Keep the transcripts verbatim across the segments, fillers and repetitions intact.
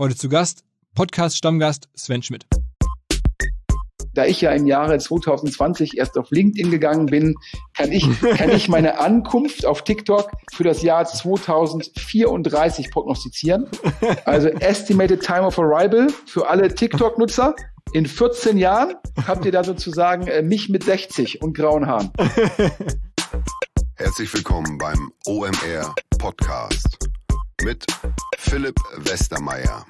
Heute zu Gast, Podcast-Stammgast Sven Schmidt. Da ich ja im Jahre zwanzig zwanzig erst auf LinkedIn gegangen bin, kann ich, kann ich meine Ankunft auf TikTok für das Jahr zwanzig vierunddreißig prognostizieren. Also Estimated Time of Arrival für alle TikTok-Nutzer. In vierzehn Jahren habt ihr da sozusagen äh, mich mit sechzig und grauen Haaren. Herzlich willkommen beim O M R Podcast mit Philipp Westermeier.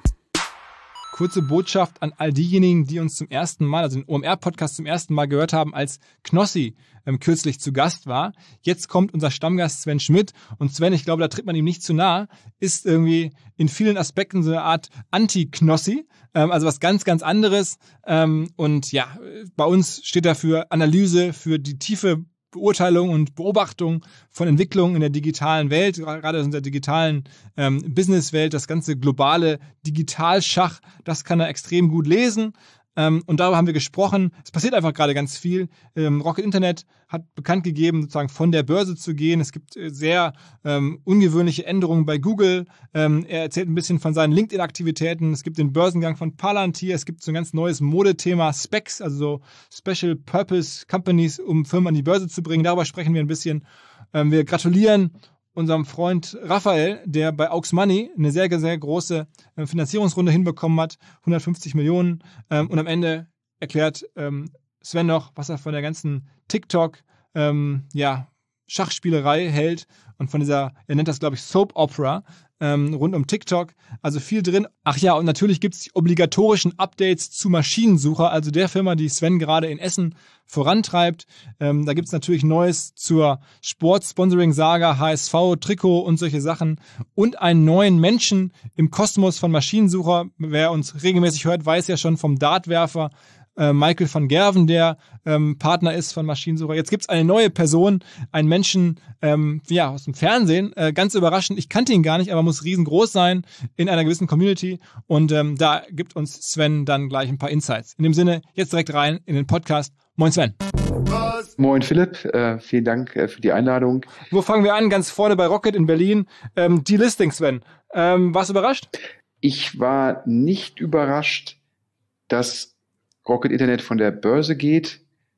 Kurze Botschaft an all diejenigen, die uns zum ersten Mal, also den O M R-Podcast zum ersten Mal gehört haben, als Knossi ähm, kürzlich zu Gast war. Jetzt kommt unser Stammgast Sven Schmidt. Und Sven, ich glaube, da tritt man ihm nicht zu nah, ist irgendwie in vielen Aspekten so eine Art Anti-Knossi, ähm, also was ganz, ganz anderes. Ähm, und ja, bei uns steht er für Analyse, für die tiefe Beurteilung und Beobachtung von Entwicklungen in der digitalen Welt, gerade in der digitalen ähm, Businesswelt, das ganze globale Digitalschach, das kann er extrem gut lesen. Ähm, und darüber haben wir gesprochen. Es passiert einfach gerade ganz viel. Ähm, Rocket Internet hat bekannt gegeben, sozusagen von der Börse zu gehen. Es gibt äh, sehr ähm, ungewöhnliche Änderungen bei Google. Ähm, er erzählt ein bisschen von seinen LinkedIn-Aktivitäten. Es gibt den Börsengang von Palantir. Es gibt so ein ganz neues Modethema Specs, also so Special Purpose Companies, um Firmen an die Börse zu bringen. Darüber sprechen wir ein bisschen. Ähm, wir gratulieren unserem Freund Raphael, der bei Aux Money eine sehr, sehr große äh, Finanzierungsrunde hinbekommen hat, hundertfünfzig Millionen. Ähm, und am Ende erklärt ähm, Sven noch, was er von der ganzen TikTok, ähm, ja, Schachspielerei hält und von dieser, er nennt das, glaube ich, Soap Opera ähm, rund um TikTok. Also viel drin. Ach ja, und natürlich gibt es die obligatorischen Updates zu Maschinensucher, also der Firma, die Sven gerade in Essen vorantreibt. Ähm, da gibt es natürlich Neues zur Sportsponsoring-Saga, H S V, Trikot und solche Sachen. Und einen neuen Menschen im Kosmos von Maschinensucher. Wer uns regelmäßig hört, weiß ja schon vom Dartwerfer äh, Michael van Gerven, der ähm, Partner ist von Maschinensucher. Jetzt gibt es eine neue Person, einen Menschen ähm, ja, aus dem Fernsehen. Äh, ganz überraschend, ich kannte ihn gar nicht, aber muss riesengroß sein in einer gewissen Community. Und ähm, da gibt uns Sven dann gleich ein paar Insights. In dem Sinne, jetzt direkt rein in den Podcast. Moin Sven. Moin Philipp, äh, vielen Dank äh, für die Einladung. Wo fangen wir an? Ganz vorne bei Rocket in Berlin. Ähm, die Listing, Sven. Ähm, warst du überrascht? Ich war nicht überrascht, dass Rocket Internet von der Börse geht.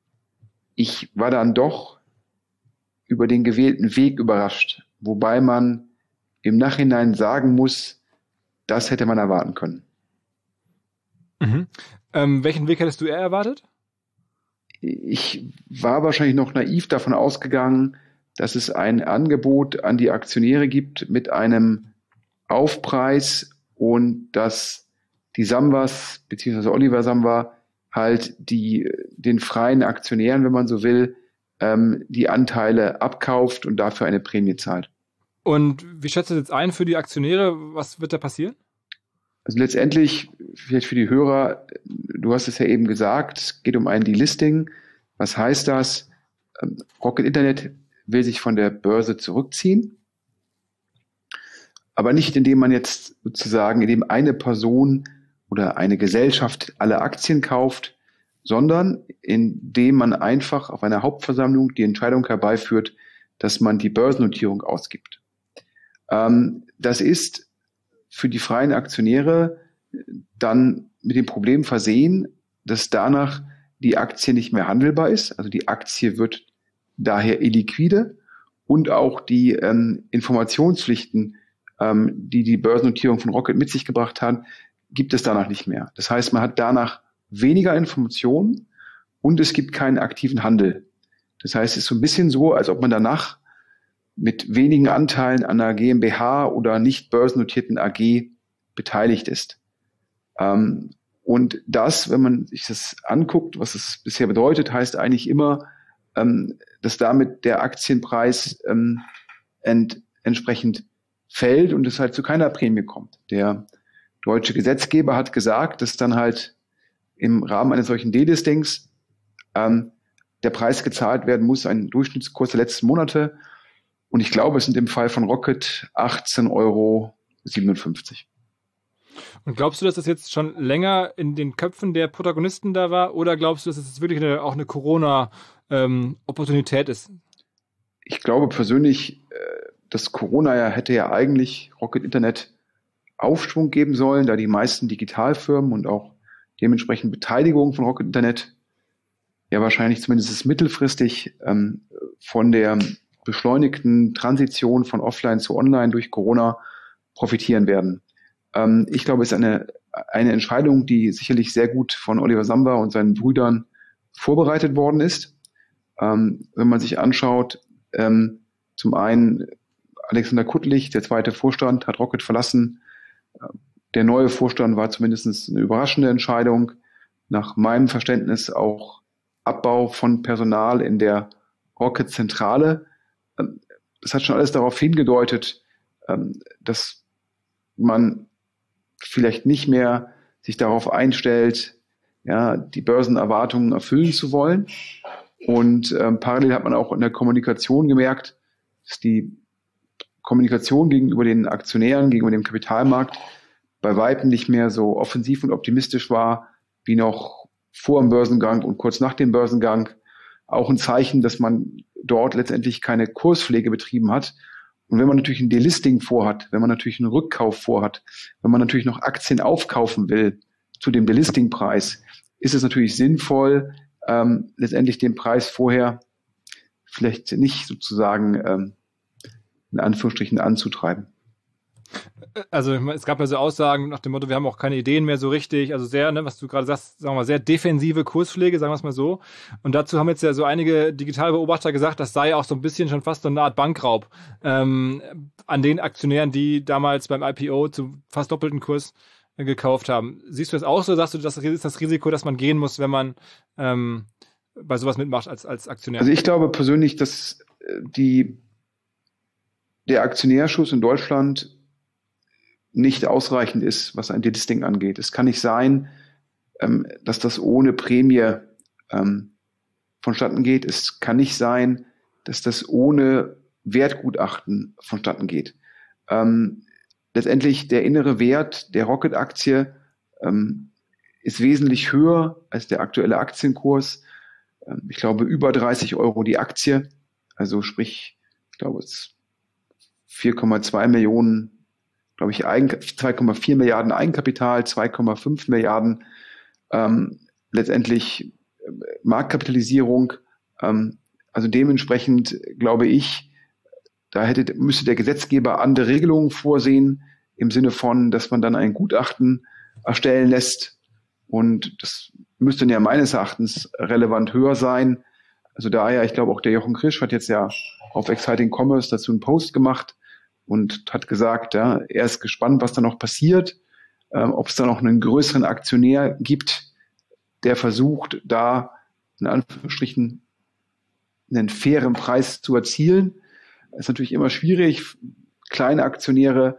Ich war dann doch über den gewählten Weg überrascht, wobei man im Nachhinein sagen muss, das hätte man erwarten können. Mhm. Ähm, welchen Weg hättest du eher erwartet? Ich war wahrscheinlich noch naiv davon ausgegangen, dass es ein Angebot an die Aktionäre gibt mit einem Aufpreis und dass die Samwas, beziehungsweise Oliver Samwa, halt die, den freien Aktionären, wenn man so will, ähm, die Anteile abkauft und dafür eine Prämie zahlt. Und wie schätzt du das jetzt ein für die Aktionäre? Was wird da passieren? Also letztendlich, vielleicht für die Hörer, du hast es ja eben gesagt, es geht um ein Delisting. Was heißt das? Ähm, Rocket Internet will sich von der Börse zurückziehen, aber nicht, indem man jetzt sozusagen, indem eine Person oder eine Gesellschaft alle Aktien kauft, sondern indem man einfach auf einer Hauptversammlung die Entscheidung herbeiführt, dass man die Börsennotierung ausgibt. Ähm, das ist für die freien Aktionäre dann mit dem Problem versehen, dass danach die Aktie nicht mehr handelbar ist. Also die Aktie wird daher illiquide und auch die ähm, Informationspflichten, ähm, die die Börsennotierung von Rocket mit sich gebracht hat, gibt es danach nicht mehr. Das heißt, man hat danach weniger Informationen und es gibt keinen aktiven Handel. Das heißt, es ist so ein bisschen so, als ob man danach mit wenigen Anteilen an einer GmbH oder nicht börsennotierten A G beteiligt ist. Ähm, und das, wenn man sich das anguckt, was es bisher bedeutet, heißt eigentlich immer, ähm, dass damit der Aktienpreis ähm, ent, entsprechend fällt und es halt zu keiner Prämie kommt. Der deutsche Gesetzgeber hat gesagt, dass dann halt im Rahmen eines solchen Delistings ähm, der Preis gezahlt werden muss, ein Durchschnittskurs der letzten Monate. Und ich glaube, es sind im Fall von Rocket achtzehn Euro siebenundfünfzig. Und glaubst du, dass das jetzt schon länger in den Köpfen der Protagonisten da war? Oder glaubst du, dass es jetzt wirklich eine, auch eine Corona-Opportunität ähm, ist? Ich glaube persönlich, äh, dass Corona ja hätte ja eigentlich Rocket Internet Aufschwung geben sollen, da die meisten Digitalfirmen und auch dementsprechend Beteiligung von Rocket Internet ja wahrscheinlich zumindest mittelfristig ähm, von der beschleunigten Transition von Offline zu Online durch Corona profitieren werden. Ähm, ich glaube, es ist eine, eine Entscheidung, die sicherlich sehr gut von Oliver Samba und seinen Brüdern vorbereitet worden ist. Ähm, wenn man sich anschaut, ähm, zum einen Alexander Kuttlich, der zweite Vorstand, hat Rocket verlassen. Der neue Vorstand war zumindest eine überraschende Entscheidung. Nach meinem Verständnis auch Abbau von Personal in der Rocket-Zentrale. Das hat schon alles darauf hingedeutet, dass man vielleicht nicht mehr sich darauf einstellt, ja, die Börsenerwartungen erfüllen zu wollen. Und ähm, parallel hat man auch in der Kommunikation gemerkt, dass die Kommunikation gegenüber den Aktionären, gegenüber dem Kapitalmarkt bei weitem nicht mehr so offensiv und optimistisch war, wie noch vor dem Börsengang und kurz nach dem Börsengang. Auch ein Zeichen, dass man dort letztendlich keine Kurspflege betrieben hat. Und wenn man natürlich ein Delisting vorhat, wenn man natürlich einen Rückkauf vorhat, wenn man natürlich noch Aktien aufkaufen will zu dem Delisting-Preis, ist es natürlich sinnvoll, ähm, letztendlich den Preis vorher vielleicht nicht sozusagen ähm, in Anführungsstrichen anzutreiben. Also es gab ja so Aussagen nach dem Motto, wir haben auch keine Ideen mehr so richtig, also sehr, ne, was du gerade sagst, sagen wir mal, sehr defensive Kurspflege, sagen wir es mal so. Und dazu haben jetzt ja so einige Digitalbeobachter gesagt, das sei auch so ein bisschen schon fast so eine Art Bankraub ähm, an den Aktionären, die damals beim I P O zu fast doppelten Kurs äh, gekauft haben. Siehst du das auch so? Sagst du, das ist das Risiko, dass man gehen muss, wenn man ähm, bei sowas mitmacht als, als Aktionär? Also ich glaube persönlich, dass die der Aktionärsschutz in Deutschland nicht ausreichend ist, was ein Delisting angeht. Es kann nicht sein, ähm, dass das ohne Prämie ähm, vonstatten geht. Es kann nicht sein, dass das ohne Wertgutachten vonstatten geht. Ähm, letztendlich der innere Wert der Rocket-Aktie ähm, ist wesentlich höher als der aktuelle Aktienkurs. Ähm, ich glaube, über dreißig Euro die Aktie. Also sprich, ich glaube, es vier Komma zwei Millionen, glaube ich, Eigen, zwei Komma vier Milliarden Eigenkapital, zwei Komma fünf Milliarden ähm, letztendlich äh, Marktkapitalisierung. Ähm, also dementsprechend glaube ich, da hätte, müsste der Gesetzgeber andere Regelungen vorsehen, im Sinne von, dass man dann ein Gutachten erstellen lässt. Und das müsste ja meines Erachtens relevant höher sein. Also daher, ich glaube auch der Jochen Krisch hat jetzt ja auf Exciting Commerce dazu einen Post gemacht und hat gesagt, ja, er ist gespannt, was da noch passiert, ähm, ob es da noch einen größeren Aktionär gibt, der versucht, da in Anführungsstrichen einen fairen Preis zu erzielen. Das ist natürlich immer schwierig. Kleine Aktionäre,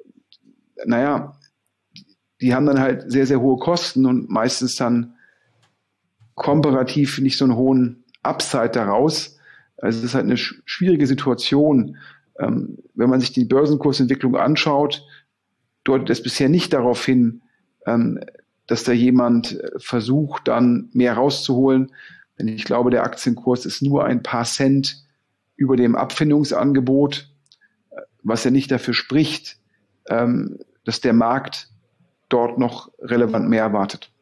naja, die haben dann halt sehr, sehr hohe Kosten und meistens dann komparativ nicht so einen hohen Upside daraus. Also es ist halt eine schwierige Situation. Ähm, wenn man sich die Börsenkursentwicklung anschaut, deutet es bisher nicht darauf hin, ähm, dass da jemand versucht, dann mehr rauszuholen. Denn ich glaube, der Aktienkurs ist nur ein paar Cent über dem Abfindungsangebot, was ja nicht dafür spricht, ähm, dass der Markt dort noch relevant mehr erwartet.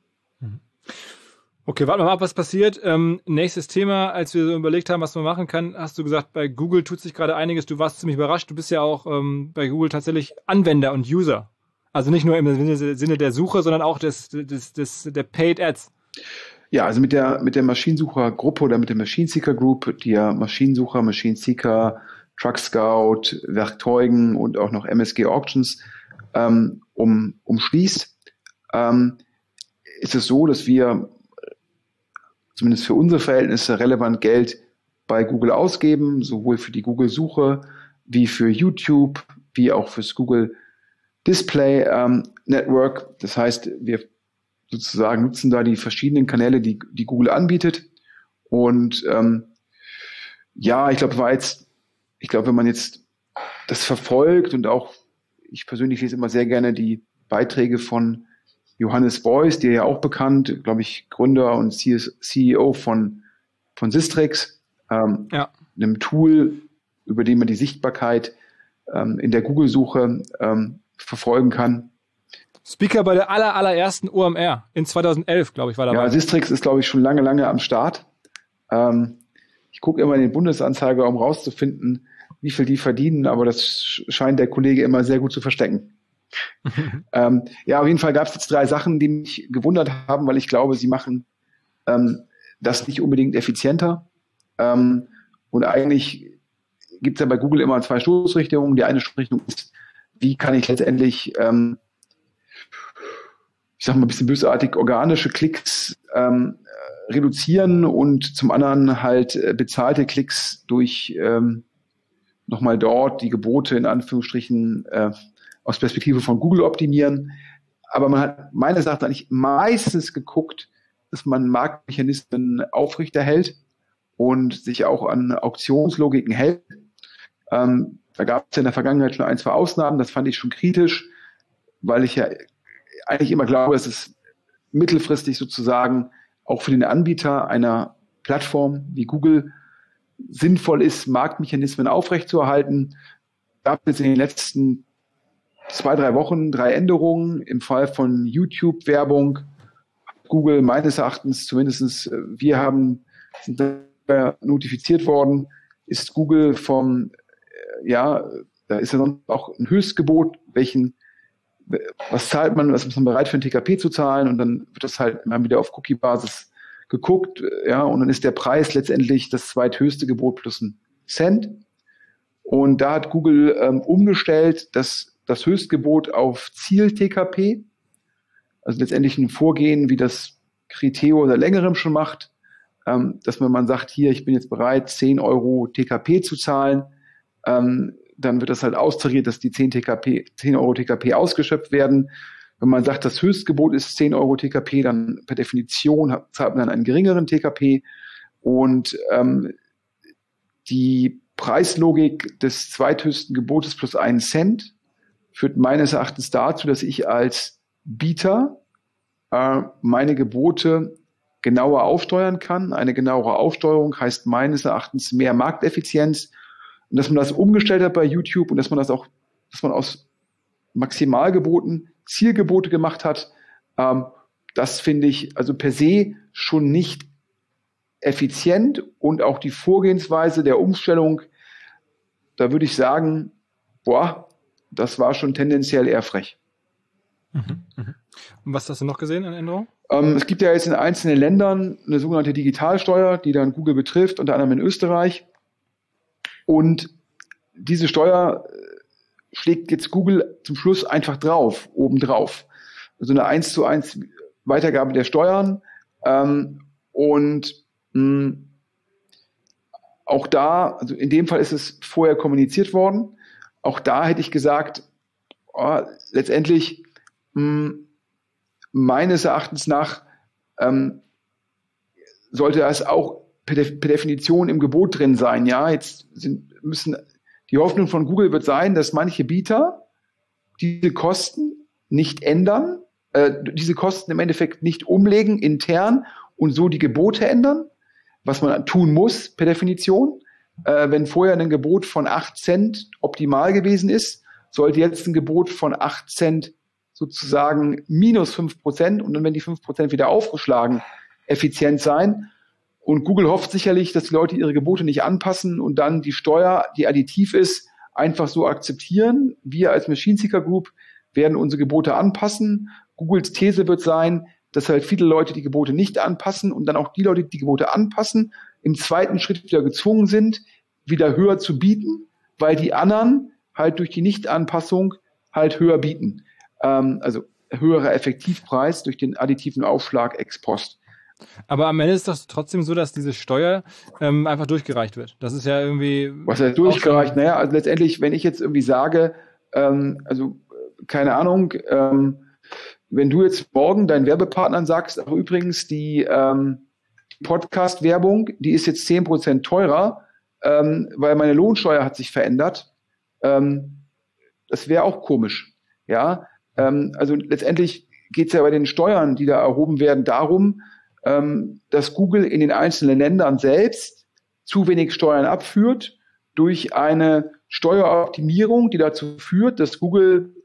Okay, warten wir mal ab, was passiert. Ähm, nächstes Thema, als wir so überlegt haben, was man machen kann, hast du gesagt, bei Google tut sich gerade einiges. Du warst ziemlich überrascht. Du bist ja auch ähm, bei Google tatsächlich Anwender und User. Also nicht nur im Sinne, Sinne der Suche, sondern auch des, des, des, der Paid Ads. Ja, also mit der, mit der Maschinensucher-Gruppe oder mit der Machine Seeker Group, die ja Maschinensucher, Machine Seeker, Truck Scout, Werkzeugen und auch noch M S G Auctions ähm, um, umschließt, ähm, ist es so, dass wir zumindest für unsere Verhältnisse relevant Geld bei Google ausgeben, sowohl für die Google-Suche wie für YouTube, wie auch fürs Google Display ähm, Network. Das heißt, wir sozusagen nutzen da die verschiedenen Kanäle, die, die Google anbietet. Und ähm, ja, ich glaube, war jetzt, ich glaube, wenn man jetzt das verfolgt und auch, ich persönlich lese immer sehr gerne die Beiträge von Johannes Beuys, der ja auch bekannt, glaube ich, Gründer und C E O von, von Sistrix, ähm, ja. einem Tool, über den man die Sichtbarkeit ähm, in der Google-Suche ähm, verfolgen kann. Speaker bei der aller, allerersten O M R in zweitausendelf, glaube ich, war dabei. Ja, Sistrix ist, glaube ich, schon lange, lange am Start. Ähm, ich gucke immer in den Bundesanzeiger, um rauszufinden, wie viel die verdienen, aber das scheint der Kollege immer sehr gut zu verstecken. ähm, ja, auf jeden Fall gab es jetzt drei Sachen, die mich gewundert haben, weil ich glaube, sie machen ähm, das nicht unbedingt effizienter. Ähm, und eigentlich gibt es ja bei Google immer zwei Stoßrichtungen. Die eine Stoßrichtung ist, wie kann ich letztendlich, ähm, ich sag mal ein bisschen bösartig, organische Klicks ähm, reduzieren und zum anderen halt äh, bezahlte Klicks durch ähm, nochmal dort die Gebote in Anführungsstrichen äh, aus Perspektive von Google optimieren. Aber man hat meines Erachtens eigentlich meistens geguckt, dass man Marktmechanismen aufrechterhält und sich auch an Auktionslogiken hält. Ähm, da gab es in der Vergangenheit schon ein, zwei Ausnahmen, das fand ich schon kritisch, weil ich ja eigentlich immer glaube, dass es mittelfristig sozusagen auch für den Anbieter einer Plattform wie Google sinnvoll ist, Marktmechanismen aufrechtzuerhalten. Gab es in den letzten zwei, drei Wochen drei Änderungen. Im Fall von YouTube-Werbung, Google meines Erachtens zumindest, wir haben sind notifiziert worden, ist Google vom, ja, da ist ja sonst auch ein Höchstgebot, welchen, was zahlt man, was ist man bereit für ein T K P zu zahlen, und dann wird das halt immer wieder auf Cookie-Basis geguckt, ja, und dann ist der Preis letztendlich das zweithöchste Gebot plus ein Cent. Und da hat Google ähm, umgestellt, dass das Höchstgebot auf Ziel-T K P, also letztendlich ein Vorgehen, wie das Criteo seit längerem schon macht, ähm, dass man, man sagt, hier, ich bin jetzt bereit, zehn Euro T K P zu zahlen, ähm, dann wird das halt austariert, dass die zehn Euro T K P ausgeschöpft werden. Wenn man sagt, das Höchstgebot ist zehn Euro T K P, dann per Definition zahlt man dann einen geringeren T K P. Und ähm, die Preislogik des zweithöchsten Gebotes plus einen Cent führt meines Erachtens dazu, dass ich als Bieter äh, meine Gebote genauer aufsteuern kann. Eine genauere Aufsteuerung heißt meines Erachtens mehr Markteffizienz. Und dass man das umgestellt hat bei YouTube und dass man das auch, dass man aus Maximalgeboten Zielgebote gemacht hat, ähm, das finde ich also per se schon nicht effizient, und auch die Vorgehensweise der Umstellung, da würde ich sagen, boah, das war schon tendenziell eher frech. Mhm, mh. Und was hast du noch gesehen an Änderungen? Ähm, es gibt ja jetzt in einzelnen Ländern eine sogenannte Digitalsteuer, die dann Google betrifft, unter anderem in Österreich. Und diese Steuer schlägt jetzt Google zum Schluss einfach drauf, obendrauf. Also eine eins zu eins Weitergabe der Steuern. Ähm, und mh, auch da, also in dem Fall ist es vorher kommuniziert worden. Auch da hätte ich gesagt, oh, letztendlich mh, meines Erachtens nach ähm, sollte es auch per, De- per Definition im Gebot drin sein. Ja, jetzt sind, müssen die Hoffnung von Google wird sein, dass manche Bieter diese Kosten nicht ändern, äh, diese Kosten im Endeffekt nicht umlegen intern und so die Gebote ändern, was man tun muss per Definition. Äh, wenn vorher ein Gebot von acht Cent optimal gewesen ist, sollte jetzt ein Gebot von acht Cent sozusagen minus fünf Prozent und dann, wenn die fünf Prozent wieder aufgeschlagen, effizient sein. Und Google hofft sicherlich, dass die Leute ihre Gebote nicht anpassen und dann die Steuer, die additiv ist, einfach so akzeptieren. Wir als Machine Seeker Group werden unsere Gebote anpassen. Googles These wird sein, dass halt viele Leute die Gebote nicht anpassen und dann auch die Leute, die die Gebote anpassen, im zweiten Schritt wieder gezwungen sind, wieder höher zu bieten, weil die anderen halt durch die Nichtanpassung halt höher bieten. Ähm, also höherer Effektivpreis durch den additiven Aufschlag ex post. Aber am Ende ist das trotzdem so, dass diese Steuer ähm, einfach durchgereicht wird. Das ist ja irgendwie... Was heißt durchgereicht? Naja, also letztendlich, wenn ich jetzt irgendwie sage, ähm, also keine Ahnung, ähm, wenn du jetzt morgen deinen Werbepartnern sagst, ach übrigens, die ähm, Podcast-Werbung, die ist jetzt zehn Prozent teurer, ähm, weil meine Lohnsteuer hat sich verändert, ähm, das wäre auch komisch. Ja, ähm, also letztendlich geht es ja bei den Steuern, die da erhoben werden, darum, dass Google in den einzelnen Ländern selbst zu wenig Steuern abführt durch eine Steueroptimierung, die dazu führt, dass Google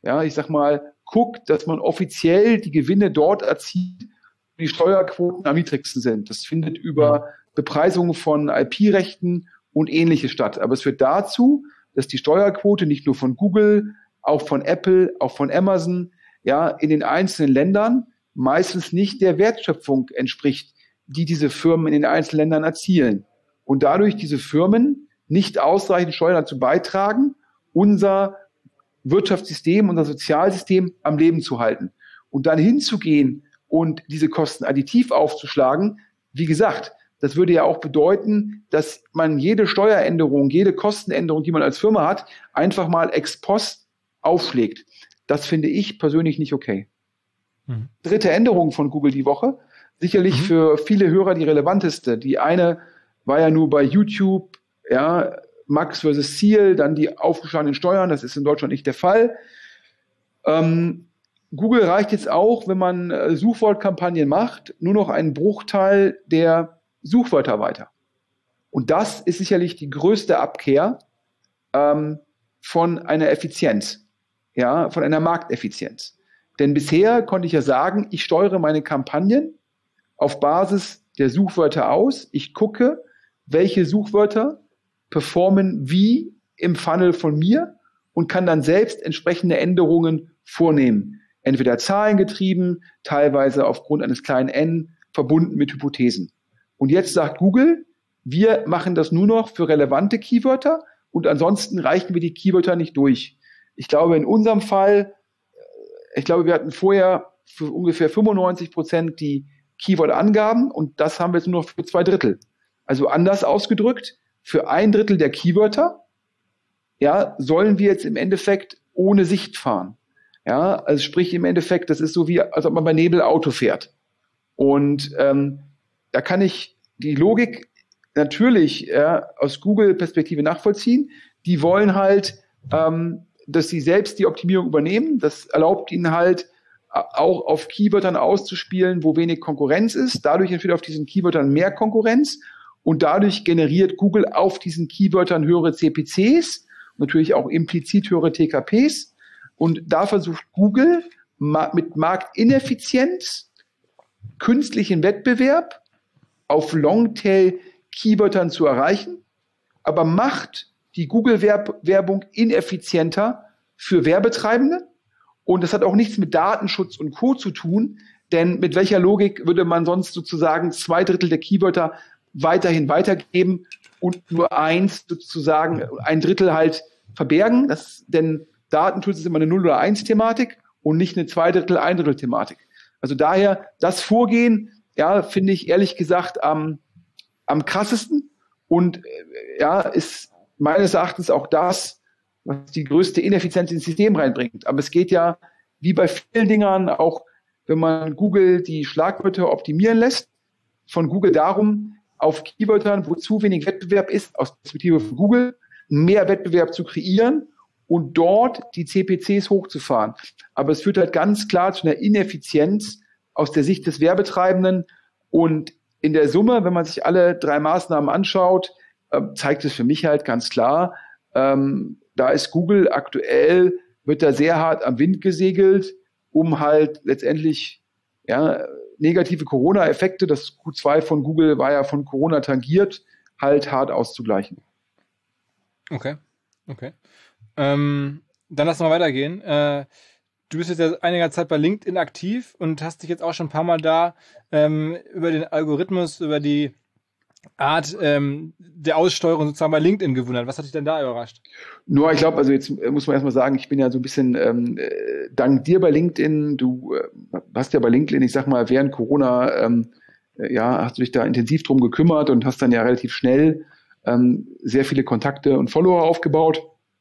ja, ich sag mal, guckt, dass man offiziell die Gewinne dort erzielt, wo die Steuerquoten am niedrigsten sind. Das findet über Bepreisung von I P-Rechten und Ähnliches statt. Aber es führt dazu, dass die Steuerquote nicht nur von Google, auch von Apple, auch von Amazon, ja, in den einzelnen Ländern meistens nicht der Wertschöpfung entspricht, die diese Firmen in den einzelnen Ländern erzielen. Und dadurch diese Firmen nicht ausreichend Steuern dazu beitragen, unser Wirtschaftssystem, unser Sozialsystem am Leben zu halten. Und dann hinzugehen und diese Kosten additiv aufzuschlagen, wie gesagt, das würde ja auch bedeuten, dass man jede Steueränderung, jede Kostenänderung, die man als Firma hat, einfach mal ex post aufschlägt. Das finde ich persönlich nicht okay. Mhm. Dritte Änderung von Google die Woche, sicherlich mhm. für viele Hörer die relevanteste. Die eine war ja nur bei YouTube, ja, Max versus Ziel, dann die aufgeschlagenen Steuern, das ist in Deutschland nicht der Fall. Ähm, Google reicht jetzt auch, wenn man äh, Suchwortkampagnen macht, nur noch einen Bruchteil der Suchwörter weiter. Und das ist sicherlich die größte Abkehr ähm, von einer Effizienz, ja, von einer Markteffizienz. Denn bisher konnte ich ja sagen, ich steuere meine Kampagnen auf Basis der Suchwörter aus. Ich gucke, welche Suchwörter performen wie im Funnel von mir und kann dann selbst entsprechende Änderungen vornehmen. Entweder zahlengetrieben, teilweise aufgrund eines kleinen n, verbunden mit Hypothesen. Und jetzt sagt Google, wir machen das nur noch für relevante Keywörter und ansonsten reichen wir die Keywörter nicht durch. Ich glaube, in unserem Fall, ich glaube, wir hatten vorher für ungefähr fünfundneunzig Prozent die Keyword-Angaben und das haben wir jetzt nur noch für zwei Drittel. Also anders ausgedrückt, für ein Drittel der Keywörter, ja, sollen wir jetzt im Endeffekt ohne Sicht fahren. Ja, also sprich im Endeffekt, das ist so wie, als ob man bei Nebel Auto fährt. Und ähm, da kann ich die Logik natürlich ja, aus Google-Perspektive nachvollziehen. Die wollen halt, ähm, dass sie selbst die Optimierung übernehmen. Das erlaubt ihnen halt auch auf Keywörtern auszuspielen, wo wenig Konkurrenz ist. Dadurch entsteht auf diesen Keywörtern mehr Konkurrenz und dadurch generiert Google auf diesen Keywörtern höhere C P Cs, natürlich auch implizit höhere T K Ps. Und da versucht Google mit Marktineffizienz, künstlichen Wettbewerb auf Longtail-Keywörtern zu erreichen, aber macht die Google-Werbung ineffizienter für Werbetreibende. Und das hat auch nichts mit Datenschutz und Co. zu tun, denn mit welcher Logik würde man sonst sozusagen zwei Drittel der Keywörter weiterhin weitergeben und nur eins sozusagen, ein Drittel halt verbergen? Das, denn Datenschutz ist immer eine null oder eins Thematik und nicht eine zwei Drittel, ein Drittel Thematik. Also daher das Vorgehen, ja, finde ich ehrlich gesagt am, am krassesten und ja, ist meines Erachtens auch das, was die größte Ineffizienz ins System reinbringt. Aber es geht ja, wie bei vielen Dingern, auch wenn man Google die Schlagwörter optimieren lässt, von Google darum, auf Keywörtern, wo zu wenig Wettbewerb ist, aus Perspektive von Google, mehr Wettbewerb zu kreieren und dort die C P Cs hochzufahren. Aber es führt halt ganz klar zu einer Ineffizienz aus der Sicht des Werbetreibenden. Und in der Summe, wenn man sich alle drei Maßnahmen anschaut, äh, zeigt es für mich halt ganz klar, ähm, da ist Google aktuell, wird da sehr hart am Wind gesegelt, um halt letztendlich ja, negative Corona-Effekte, das Q zwei von Google war ja von Corona tangiert, halt hart auszugleichen. Okay, okay. Ähm, dann lass mal weitergehen. Äh, du bist jetzt ja einiger Zeit bei LinkedIn aktiv und hast dich jetzt auch schon ein paar Mal da ähm, über den Algorithmus, über die Art ähm, der Aussteuerung sozusagen bei LinkedIn gewundert. Was hat dich denn da überrascht? Nur, ich glaube, also jetzt muss man erstmal sagen, ich bin ja so ein bisschen ähm, dank dir bei LinkedIn, du äh, hast ja bei LinkedIn, ich sag mal, während Corona, ähm, ja, hast du dich da intensiv drum gekümmert und hast dann ja relativ schnell ähm, sehr viele Kontakte und Follower aufgebaut.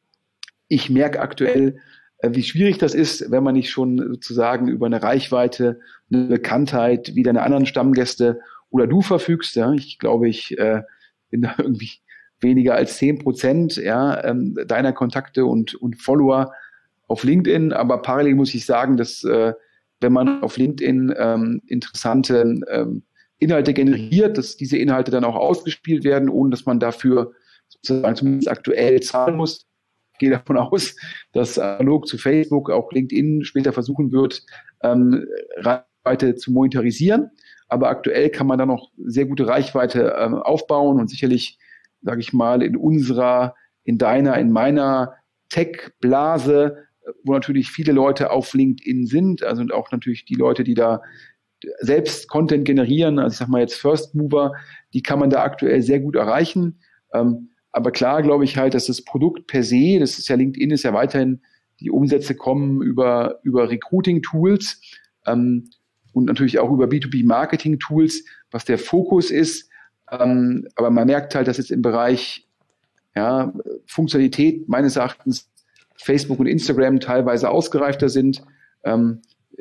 Ich merke aktuell, äh, wie schwierig das ist, wenn man nicht schon sozusagen über eine Reichweite, eine Bekanntheit wie deine anderen Stammgäste oder du verfügst. Ja, ich glaube, ich äh, bin da irgendwie weniger als zehn Prozent ja, ähm, deiner Kontakte und, und Follower auf LinkedIn. Aber parallel muss ich sagen, dass äh, wenn man auf LinkedIn ähm, interessante ähm, Inhalte generiert, dass diese Inhalte dann auch ausgespielt werden, ohne dass man dafür sozusagen zumindest aktuell zahlen muss. gehe davon aus, dass analog zu Facebook auch LinkedIn später versuchen wird, ähm, Reichweite zu monetarisieren. Aber aktuell kann man da noch sehr gute Reichweite ähm, aufbauen und sicherlich, sage ich mal, in unserer, in deiner, in meiner Tech-Blase, wo natürlich viele Leute auf LinkedIn sind, also und auch natürlich die Leute, die da selbst Content generieren, also ich sag mal jetzt First Mover, die kann man da aktuell sehr gut erreichen. Ähm, aber klar glaube ich halt, dass das Produkt per se, das ist ja LinkedIn, ist ja weiterhin, die Umsätze kommen über, über Recruiting-Tools, ähm, und natürlich auch über B zwei B-Marketing-Tools, was der Fokus ist. Ähm, aber man merkt halt, dass jetzt im Bereich ja, Funktionalität meines Erachtens Facebook und Instagram teilweise ausgereifter sind. Ähm,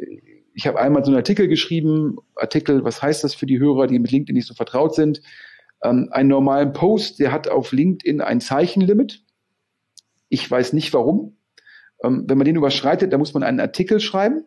ich habe einmal so einen Artikel geschrieben, Artikel, was heißt das für die Hörer, die mit LinkedIn nicht so vertraut sind? Ähm, einen normalen Post, der hat auf LinkedIn ein Zeichenlimit. Ich weiß nicht warum. Ähm, wenn man den überschreitet, dann muss man einen Artikel schreiben.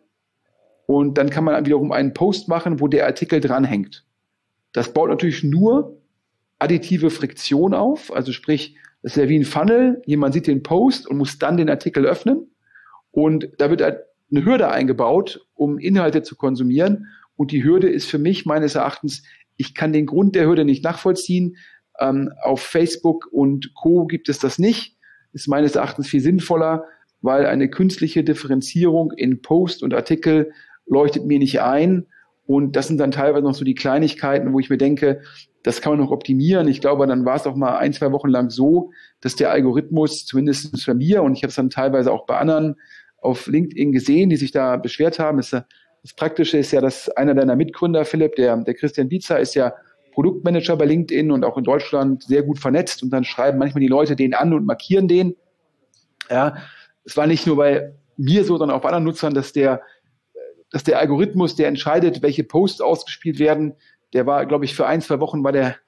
Und dann kann man wiederum einen Post machen, wo der Artikel dranhängt. Das baut natürlich nur additive Friktion auf. Also sprich, das ist ja wie ein Funnel. Jemand sieht den Post und muss dann den Artikel öffnen. Und da wird eine Hürde eingebaut, um Inhalte zu konsumieren. Und die Hürde ist für mich meines Erachtens, ich kann den Grund der Hürde nicht nachvollziehen. Ähm, auf Facebook und Co. gibt es das nicht. Ist meines Erachtens viel sinnvoller, weil eine künstliche Differenzierung in Post und Artikel leuchtet mir nicht ein. Und das sind dann teilweise noch so die Kleinigkeiten, wo ich mir denke, das kann man noch optimieren. Ich glaube, dann war es auch mal ein, zwei Wochen lang so, dass der Algorithmus, zumindest bei mir, und ich habe es dann teilweise auch bei anderen auf LinkedIn gesehen, die sich da beschwert haben. Das, das Praktische ist ja, dass einer deiner Mitgründer, Philipp, der, der Christian Dietzer, ist ja Produktmanager bei LinkedIn und auch in Deutschland sehr gut vernetzt. Und dann schreiben manchmal die Leute den an und markieren den. Ja, es war nicht nur bei mir so, sondern auch bei anderen Nutzern, dass der dass der Algorithmus, der entscheidet, welche Posts ausgespielt werden, der war, glaube ich, für ein, zwei Wochen war der,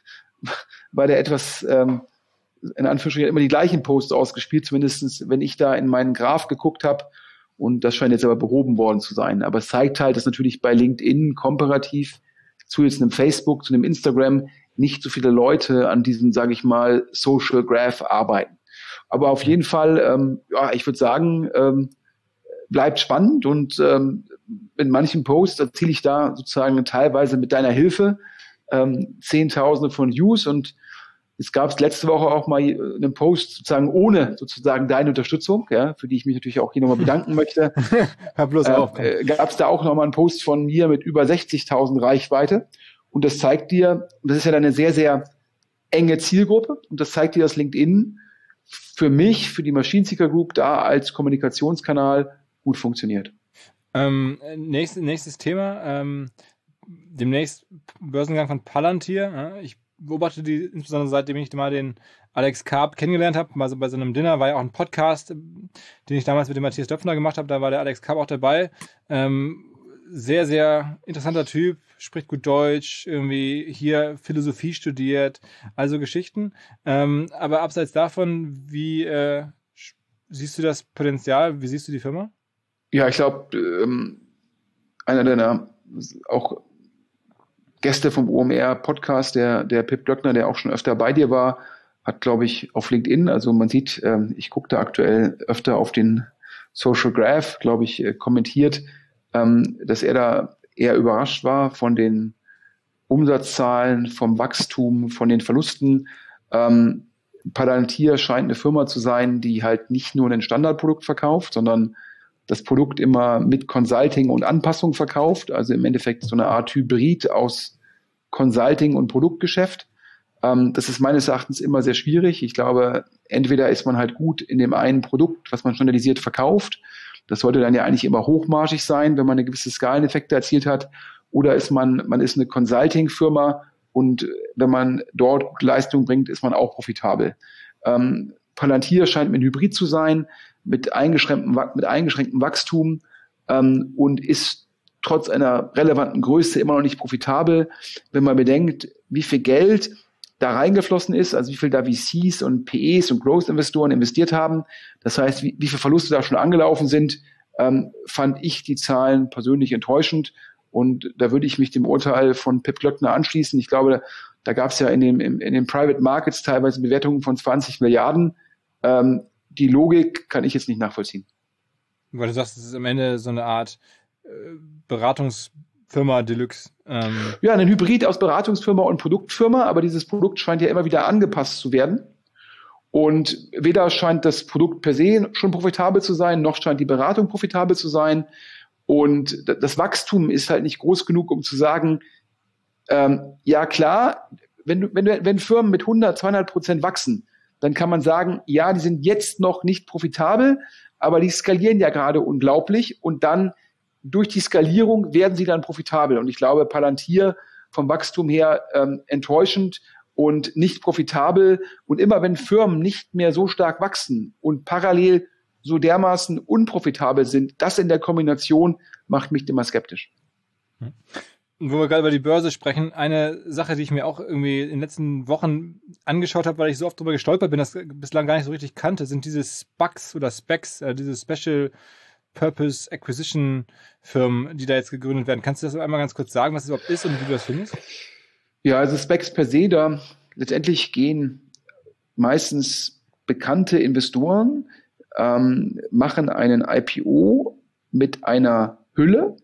war der etwas, ähm, in Anführungsstrichen, immer die gleichen Posts ausgespielt, zumindest wenn ich da in meinen Graph geguckt habe. Und das scheint jetzt aber behoben worden zu sein. Aber es zeigt halt, dass natürlich bei LinkedIn komparativ zu jetzt einem Facebook, zu einem Instagram nicht so viele Leute an diesem, sage ich mal, Social Graph arbeiten. Aber auf jeden Fall, ähm, ja, ich würde sagen, ähm, bleibt spannend und ähm, in manchen Posts erziele ich da sozusagen teilweise mit deiner Hilfe ähm, Zehntausende von Views und es gab letzte Woche auch mal einen Post sozusagen ohne sozusagen deine Unterstützung, ja, für die ich mich natürlich auch hier nochmal bedanken möchte. Hör bloß auf. Äh, gab es da auch nochmal einen Post von mir mit über sechzigtausend Reichweite und das zeigt dir, und das ist ja dann eine sehr, sehr enge Zielgruppe und das zeigt dir, dass LinkedIn für mich, für die Machine Seeker Group da als Kommunikationskanal gut funktioniert. Ähm, nächstes, nächstes Thema. Ähm, demnächst Börsengang von Palantir. Ja, ich beobachte die insbesondere seitdem ich mal den Alex Karp kennengelernt habe. Also bei so einem Dinner war ja auch ein Podcast, den ich damals mit dem Matthias Döpfner gemacht habe. Da war der Alex Karp auch dabei. Ähm, sehr, sehr interessanter Typ, spricht gut Deutsch, irgendwie hier Philosophie studiert, also Geschichten. Ähm, aber abseits davon, wie äh, siehst du das Potenzial? Wie siehst du die Firma? Ja, ich glaube, ähm, einer deiner auch Gäste vom O M R-Podcast, der, der Pip Glöckner, der auch schon öfter bei dir war, hat, glaube ich, auf LinkedIn, also man sieht, ähm, ich gucke da aktuell öfter auf den Social Graph, glaube ich, äh, kommentiert, ähm, dass er da eher überrascht war von den Umsatzzahlen, vom Wachstum, von den Verlusten. Ähm, Palantir scheint eine Firma zu sein, die halt nicht nur ein Standardprodukt verkauft, sondern das Produkt immer mit Consulting und Anpassung verkauft, also im Endeffekt so eine Art Hybrid aus Consulting und Produktgeschäft. Ähm, das ist meines Erachtens immer sehr schwierig. Ich glaube, entweder ist man halt gut in dem einen Produkt, was man standardisiert verkauft. Das sollte dann ja eigentlich immer hochmargig sein, wenn man eine gewisse Skaleneffekte erzielt hat. Oder ist man, man ist eine Consulting-Firma und wenn man dort Leistung bringt, ist man auch profitabel. Ähm, Palantir scheint ein Hybrid zu sein, mit eingeschränktem, mit eingeschränktem Wachstum ähm, und ist trotz einer relevanten Größe immer noch nicht profitabel. Wenn man bedenkt, wie viel Geld da reingeflossen ist, also wie viel da V Cs und P Es und Growth-Investoren investiert haben, das heißt, wie, wie viele Verluste da schon angelaufen sind, ähm, fand ich die Zahlen persönlich enttäuschend und da würde ich mich dem Urteil von Pip Glöckner anschließen. Ich glaube, da gab es ja in, dem, in, in den Private Markets teilweise Bewertungen von zwanzig Milliarden. Ähm, die Logik kann ich jetzt nicht nachvollziehen. Weil du sagst, es ist am Ende so eine Art äh, Beratungsfirma Deluxe. Ähm. Ja, ein Hybrid aus Beratungsfirma und Produktfirma, aber dieses Produkt scheint ja immer wieder angepasst zu werden. Und weder scheint das Produkt per se schon profitabel zu sein, noch scheint die Beratung profitabel zu sein. Und das Wachstum ist halt nicht groß genug, um zu sagen, ähm, ja klar, wenn, du, wenn, du, wenn Firmen mit hundert, zweihundert Prozent wachsen, dann kann man sagen, ja, die sind jetzt noch nicht profitabel, aber die skalieren ja gerade unglaublich und dann durch die Skalierung werden sie dann profitabel. Und ich glaube, Palantir vom Wachstum her ähm, enttäuschend und nicht profitabel. Und immer wenn Firmen nicht mehr so stark wachsen und parallel so dermaßen unprofitabel sind, das in der Kombination macht mich immer skeptisch. Wo wir gerade über die Börse sprechen, eine Sache, die ich mir auch irgendwie in den letzten Wochen angeschaut habe, weil ich so oft drüber gestolpert bin, das bislang gar nicht so richtig kannte, sind diese SPACs oder Specs, äh, diese Special Purpose Acquisition Firmen, die da jetzt gegründet werden. Kannst du das einmal ganz kurz sagen, was das überhaupt ist und wie du das findest? Ja, also Specs per se, da letztendlich gehen meistens bekannte Investoren, ähm, machen einen I P O mit einer Hülle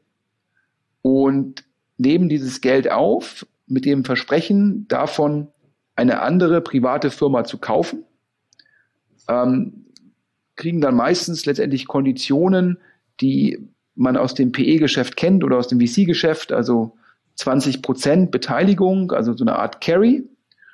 und nehmen dieses Geld auf mit dem Versprechen, davon eine andere private Firma zu kaufen, ähm, kriegen dann meistens letztendlich Konditionen, die man aus dem P E-Geschäft kennt oder aus dem V C-Geschäft, also zwanzig Prozent Beteiligung, also so eine Art Carry.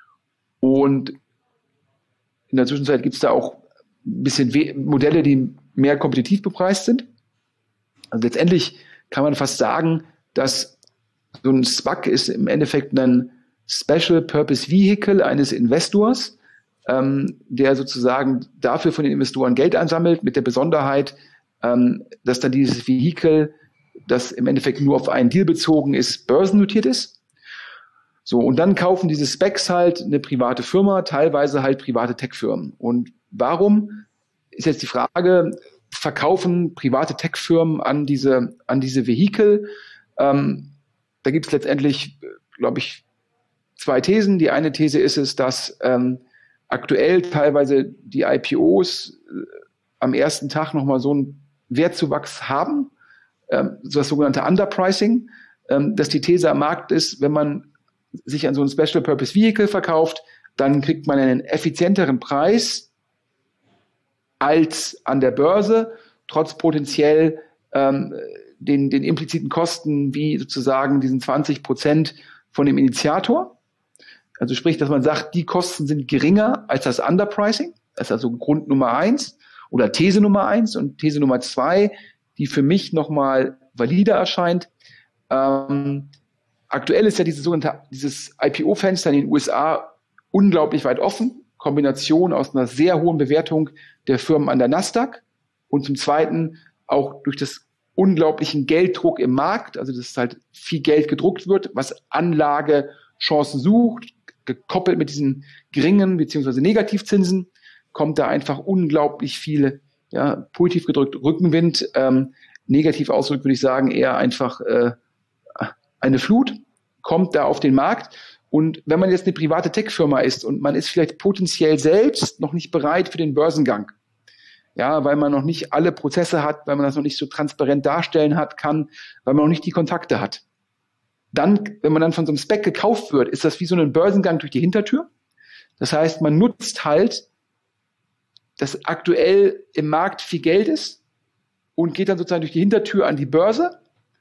Und in der Zwischenzeit gibt es da auch ein bisschen We- Modelle, die mehr kompetitiv bepreist sind. Also letztendlich kann man fast sagen, dass so ein SPAC ist im Endeffekt ein Special Purpose Vehicle eines Investors, ähm, der sozusagen dafür von den Investoren Geld einsammelt, mit der Besonderheit, ähm, dass dann dieses Vehicle, das im Endeffekt nur auf einen Deal bezogen ist, börsennotiert ist. So, und dann kaufen diese Specs halt eine private Firma, teilweise halt private Tech-Firmen. Und warum, ist jetzt die Frage, verkaufen private Tech-Firmen an diese, an diese Vehikel? Ähm, da gibt es letztendlich, glaube ich, zwei Thesen. Die eine These ist es, dass ähm, aktuell teilweise die I P Os äh, am ersten Tag nochmal so einen Wertzuwachs haben, ähm, so das sogenannte Underpricing, ähm, dass die These am Markt ist, wenn man sich an so ein Special Purpose Vehicle verkauft, dann kriegt man einen effizienteren Preis als an der Börse, trotz potenziell ähm, den, den impliziten Kosten wie sozusagen diesen zwanzig Prozent von dem Initiator. Also sprich, dass man sagt, die Kosten sind geringer als das Underpricing. Das ist also Grund Nummer eins oder These Nummer eins. Und These Nummer zwei, die für mich nochmal valider erscheint. Ähm, aktuell ist ja dieses sogenannte, dieses I P O-Fenster in den U S A unglaublich weit offen. Kombination aus einer sehr hohen Bewertung der Firmen an der Nasdaq und zum Zweiten auch durch das unglaublichen Gelddruck im Markt, also dass halt viel Geld gedruckt wird, was Anlagechancen sucht, gekoppelt mit diesen geringen bzw. Negativzinsen, kommt da einfach unglaublich viel, ja, positiv gedrückt Rückenwind, ähm, negativ ausgedrückt würde ich sagen, eher einfach äh, eine Flut, kommt da auf den Markt. Und wenn man jetzt eine private Tech-Firma ist und man ist vielleicht potenziell selbst noch nicht bereit für den Börsengang, ja, weil man noch nicht alle Prozesse hat, weil man das noch nicht so transparent darstellen hat kann, weil man noch nicht die Kontakte hat. Dann, wenn man dann von so einem Spec gekauft wird, ist das wie so ein Börsengang durch die Hintertür. Das heißt, man nutzt halt, dass aktuell im Markt viel Geld ist und geht dann sozusagen durch die Hintertür an die Börse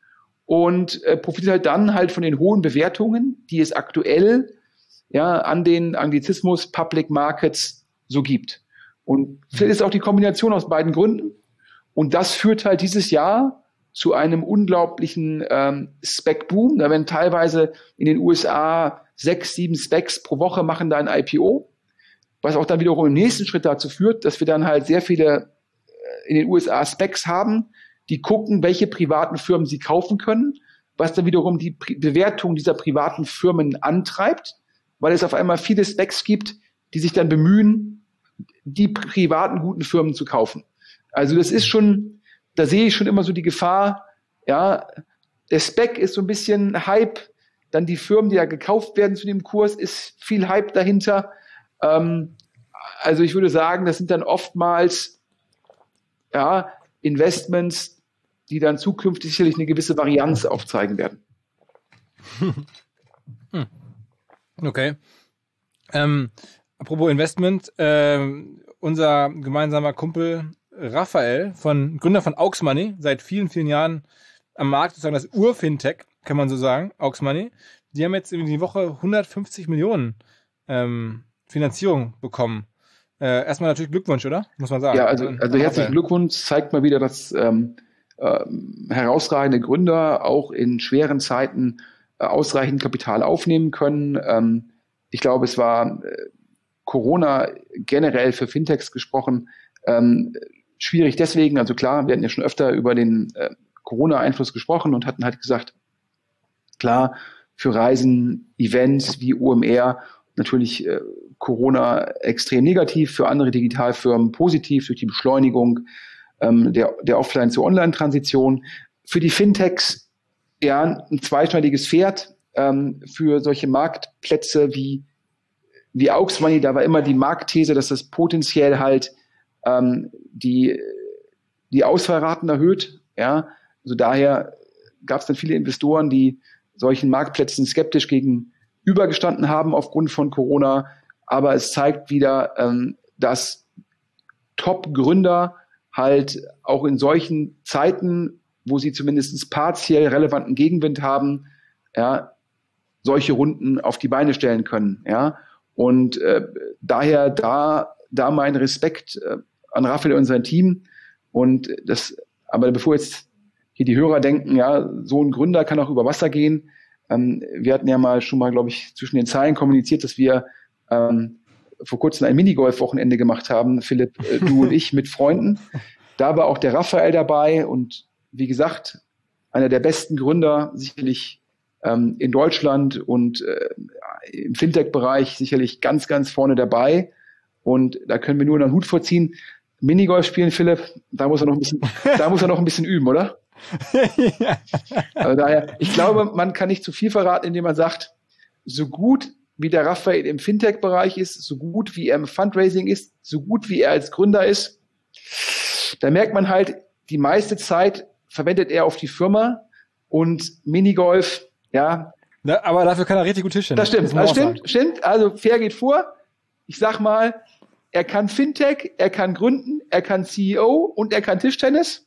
und äh, profitiert halt dann halt von den hohen Bewertungen, die es aktuell ja an den Anglizismus Public Markets so gibt. Und vielleicht ist auch die Kombination aus beiden Gründen. Und das führt halt dieses Jahr zu einem unglaublichen ähm, Spec-Boom. Da werden teilweise in den U S A sechs, sieben Specs pro Woche machen da ein I P O, was auch dann wiederum im nächsten Schritt dazu führt, dass wir dann halt sehr viele äh, in den U S A Specs haben, die gucken, welche privaten Firmen sie kaufen können, was dann wiederum die Pri- Bewertung dieser privaten Firmen antreibt, weil es auf einmal viele Specs gibt, die sich dann bemühen, die privaten guten Firmen zu kaufen. Also das ist schon, da sehe ich schon immer so die Gefahr, ja, der Spec ist so ein bisschen Hype, dann die Firmen, die da gekauft werden zu dem Kurs, ist viel Hype dahinter, ähm, also ich würde sagen, das sind dann oftmals ja, Investments, die dann zukünftig sicherlich eine gewisse Varianz aufzeigen werden. Hm. Okay. Ähm, apropos Investment, ähm, unser gemeinsamer Kumpel Raphael, von Gründer von Aux Money, seit vielen, vielen Jahren am Markt, sozusagen das Ur-Fintech, kann man so sagen, Aux Money, die haben jetzt in die Woche hundertfünfzig Millionen ähm, Finanzierung bekommen. Äh, erstmal natürlich Glückwunsch, oder? Muss man sagen. Ja, also, also herzlichen Glückwunsch, zeigt mal wieder, dass ähm, äh, herausragende Gründer auch in schweren Zeiten äh, ausreichend Kapital aufnehmen können. Ähm, ich glaube, es war äh, Corona generell für Fintechs gesprochen ähm, schwierig deswegen, also klar, wir hatten ja schon öfter über den äh, Corona-Einfluss gesprochen und hatten halt gesagt, klar, für Reisen, Events wie O M R natürlich äh, Corona extrem negativ, für andere Digitalfirmen positiv durch die Beschleunigung ähm, der, der Offline- zur Online-Transition. Für die Fintechs ja ein zweischneidiges Pferd. Ähm, für solche Marktplätze wie, wie Aux Money, da war immer die Marktthese, dass das potenziell halt ähm, die, die Ausfallraten erhöht. Ja? Also daher gab es dann viele Investoren, die solchen Marktplätzen skeptisch gegenübergestanden haben aufgrund von Corona. Aber es zeigt wieder, ähm, dass Top-Gründer halt auch in solchen Zeiten, wo sie zumindest partiell relevanten Gegenwind haben, ja, solche Runden auf die Beine stellen können. Ja. Und äh, daher da, da mein Respekt äh, an Raphael und sein Team. Und das, aber bevor jetzt hier die Hörer denken, ja, so ein Gründer kann auch über Wasser gehen. Ähm, wir hatten ja mal schon mal, glaube ich, zwischen den Zeilen kommuniziert, dass wir ähm, vor kurzem ein Minigolf-Wochenende gemacht haben, Philipp, äh, du und ich mit Freunden. Da war auch der Raphael dabei und wie gesagt, einer der besten Gründer sicherlich ähm, in Deutschland und äh, im Fintech-Bereich sicherlich ganz, ganz vorne dabei. Und da können wir nur einen Hut vorziehen. Minigolf spielen, Philipp, da muss er noch ein bisschen, da muss er noch ein bisschen üben, oder? Ja. Also daher, ich glaube, man kann nicht zu viel verraten, indem man sagt, so gut wie der Raphael im Fintech-Bereich ist, so gut wie er im Fundraising ist, so gut wie er als Gründer ist, da merkt man halt, die meiste Zeit verwendet er auf die Firma und Minigolf, ja. Da, aber dafür kann er richtig gut Tischtennis. Das stimmt, das stimmt, stimmt. Also fair geht vor. Ich sag mal, er kann Fintech, er kann gründen, er kann C E O und er kann Tischtennis.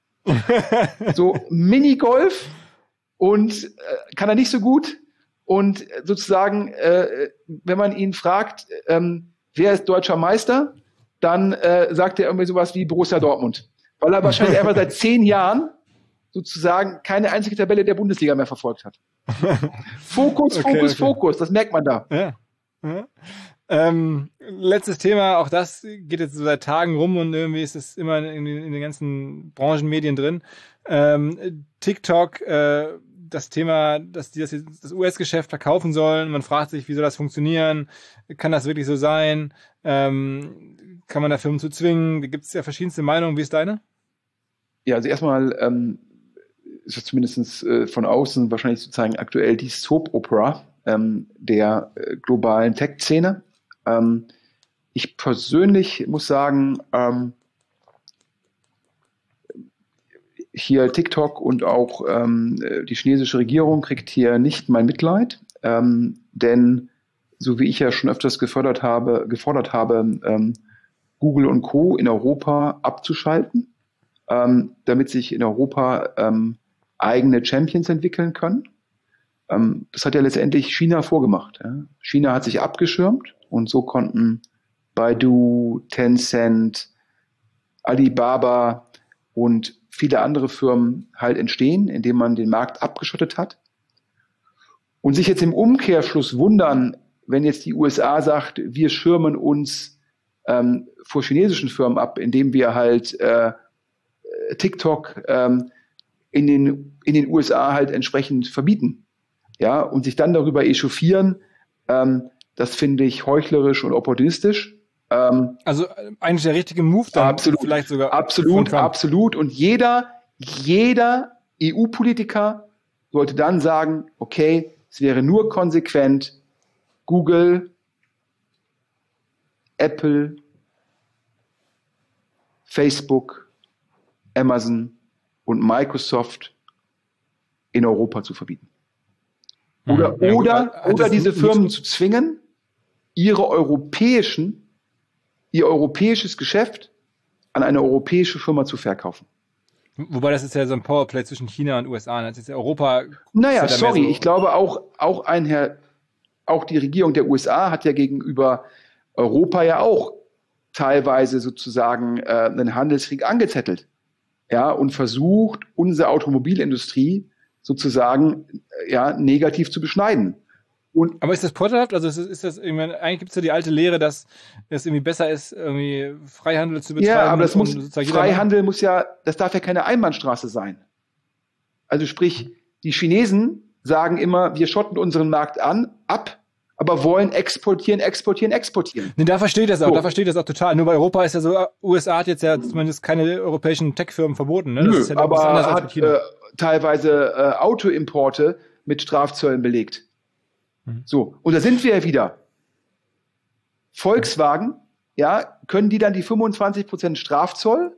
So Minigolf und äh, kann er nicht so gut. Und sozusagen, äh, wenn man ihn fragt, ähm, wer ist deutscher Meister, dann äh, sagt er irgendwie sowas wie Borussia Dortmund. Weil er wahrscheinlich einfach seit zehn Jahren sozusagen keine einzige Tabelle der Bundesliga mehr verfolgt hat. Fokus, okay, Fokus, okay. Fokus, das merkt man da. Ja. Ja. Ähm, letztes Thema, auch das geht jetzt so seit Tagen rum und irgendwie ist es immer in, in den ganzen Branchenmedien drin. Ähm, TikTok, äh, das Thema, dass die das, das U S-Geschäft verkaufen sollen. Man fragt sich, wie soll das funktionieren? Kann das wirklich so sein? Ähm, kann man da Firmen zu zwingen? Da gibt es ja verschiedenste Meinungen. Wie ist deine? Ja, also erstmal ähm, ist es zumindest äh, von außen wahrscheinlich sozusagen aktuell die Soap-Opera ähm, der äh, globalen Tech-Szene. Ähm, ich persönlich muss sagen, ähm, hier TikTok und auch ähm, die chinesische Regierung kriegt hier nicht mein Mitleid, ähm, denn so wie ich ja schon öfters gefordert habe, gefordert habe, ähm, Google und Co. in Europa abzuschalten, ähm, damit sich in Europa ähm, eigene Champions entwickeln können. Ähm, das hat ja letztendlich China vorgemacht. Ja? China hat sich abgeschirmt und so konnten Baidu, Tencent, Alibaba und viele andere Firmen halt entstehen, indem man den Markt abgeschottet hat. Und sich jetzt im Umkehrschluss wundern, wenn jetzt die U S A sagt, wir schirmen uns ähm, vor chinesischen Firmen ab, indem wir halt äh, TikTok ähm, in den, in den U S A halt entsprechend verbieten. Ja, und sich dann darüber echauffieren, ähm, das finde ich heuchlerisch und opportunistisch. Ähm, also eigentlich der richtige Move dann absolut, vielleicht sogar. Absolut, absolut. Und jeder, jeder E U-Politiker sollte dann sagen, okay, es wäre nur konsequent, Google Apple, Facebook, Amazon und Microsoft in Europa zu verbieten. Oder, ja, oder, gut, oder diese nicht, Firmen nicht, zu zwingen, ihre europäischen, ihr europäisches Geschäft an eine europäische Firma zu verkaufen. Wobei das ist ja so ein Powerplay zwischen China und U S A. Das ist ja Europa. Naja, ja sorry, so ich glaube auch, auch ein Herr, auch die Regierung der U S A hat ja gegenüber Europa ja auch teilweise sozusagen äh, einen Handelskrieg angezettelt. Ja, und versucht, unsere Automobilindustrie sozusagen äh, ja, negativ zu beschneiden. Und aber ist das vorteilhaft? Also ist das, ist das irgendwie, eigentlich gibt es ja die alte Lehre, dass es irgendwie besser ist, irgendwie Freihandel zu betreiben. Ja, aber das muss, sozusagen Freihandel muss ja, das darf ja keine Einbahnstraße sein. Also sprich, die Chinesen sagen immer, wir schotten unseren Markt an, ab, aber wollen exportieren, exportieren, exportieren. Nee, da verstehe ich das auch, so. da verstehe ich das auch total. Nur bei Europa ist ja so, U S A hat jetzt ja zumindest keine europäischen Tech-Firmen verboten. Ne? Das Nö, ist ja aber anders als hat mit China. äh, teilweise äh, Autoimporte mit Strafzöllen belegt. Mhm. So, und da sind wir ja wieder. Volkswagen, ja, können die dann die fünfundzwanzig Prozent Strafzoll